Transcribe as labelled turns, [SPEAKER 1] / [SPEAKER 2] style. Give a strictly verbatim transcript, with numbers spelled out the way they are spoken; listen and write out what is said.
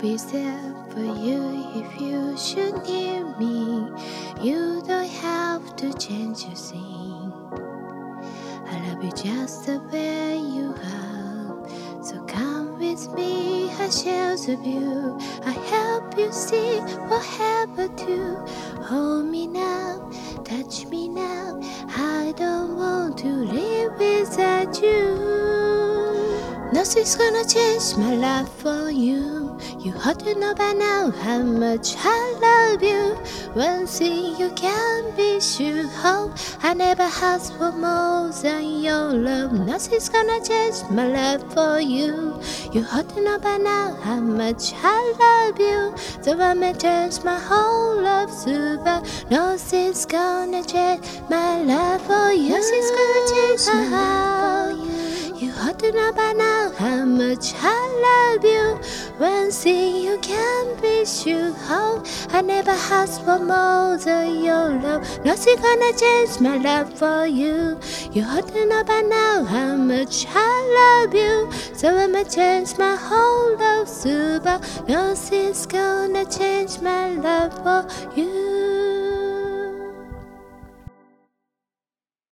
[SPEAKER 1] be there for you if you should need me. You don't have to change your thing. I love you just the way you are. So come with me, I shelter you. I help you see forever too. Hold me now, touch me now. I don't want to live without you. Nothing's gonna change my love for you. You ought to know by now how much I love you. One thing you can be sure of, I never asked for more than your love. Nothing's gonna change my love for you. You ought to know by now how much I love you. So I may change my whole love to, but nothing's gonna change my love for you. Nothing's gonna change my love for you. You ought to know by now how much I love you. One thing you can be sure of, I never asked for more than your love. Nothing gonna change my love for you. You ought to know by now how much I love you. So I'ma change my whole love too, but nothing's gonna change my love for you.